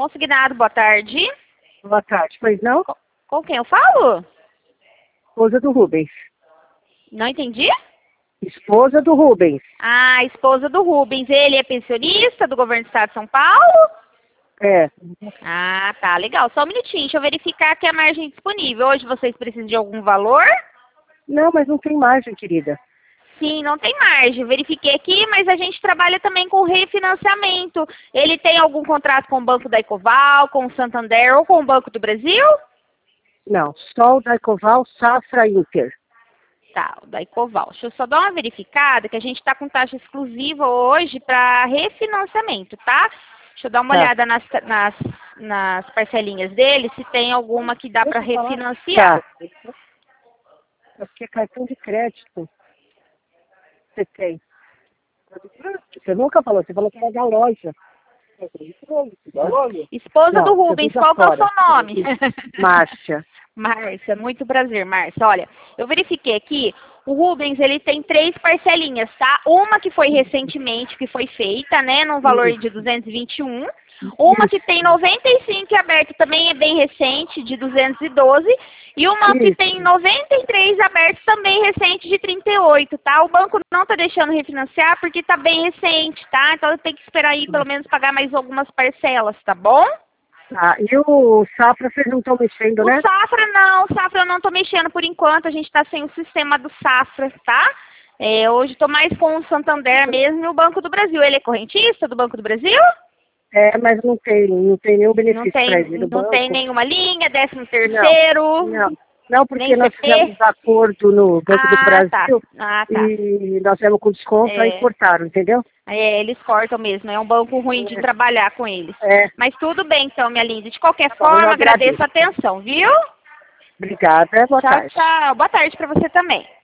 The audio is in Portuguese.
Consignado, boa tarde. Boa tarde. Pois não? Com quem eu falo? Esposa do Rubens. Não entendi? Esposa do Rubens. Ah, esposa do Rubens. Ele é pensionista do governo do estado de São Paulo? É. Ah, tá, legal. Só um minutinho, deixa eu verificar aqui a margem disponível. Hoje vocês precisam de algum valor? Não, mas não tem margem, querida. Sim, não tem margem. Verifiquei aqui, mas a gente trabalha também com refinanciamento. Ele tem algum contrato com o Banco da Ecoval, com o Santander ou com o Banco do Brasil? Não, só o da Ecoval, Safra Inter. Tá, o da Ecoval. Deixa eu só dar uma verificada, que a gente está com taxa exclusiva hoje para refinanciamento, tá? Deixa eu dar uma olhada nas parcelinhas dele, se tem alguma que dá para refinanciar. Tá. É porque é cartão de crédito. Você tem. Você nunca falou, você falou que era da loja. Da loja? Esposa Não, do você Rubens, usa qual que é o fora. seu nome? Márcia. Márcia, muito prazer, Márcia. Olha, eu verifiquei aqui, o Rubens, ele tem 3 parcelinhas, tá? Uma que foi recentemente, que foi feita, né, num valor de 221. Uma que tem 95 aberto, também é bem recente, de 212. E uma que tem 93 aberto, também recente, de 38, tá? O banco não tá deixando refinanciar porque tá bem recente, tá? Então tem que esperar aí, pelo menos, pagar mais algumas parcelas, tá bom? Ah, e o Safra vocês não estão mexendo, né? O Safra eu não tô mexendo por enquanto, a gente tá sem o sistema do Safra, tá? Hoje tô mais com o Santander mesmo e o Banco do Brasil. Ele é correntista do Banco do Brasil? É, mas não tem nenhum benefício para ele no banco. Não tem nenhuma linha, 13º? Não, porque nem nós CP? fizemos acordo no Banco do Brasil tá. e nós fizemos com desconto, aí cortaram, entendeu? Eles cortam mesmo, é um banco ruim de trabalhar com eles. É. Mas tudo bem então, minha linda. De qualquer forma, agradeço a atenção, viu? Obrigada, boa tarde. Tchau. Boa tarde para você também.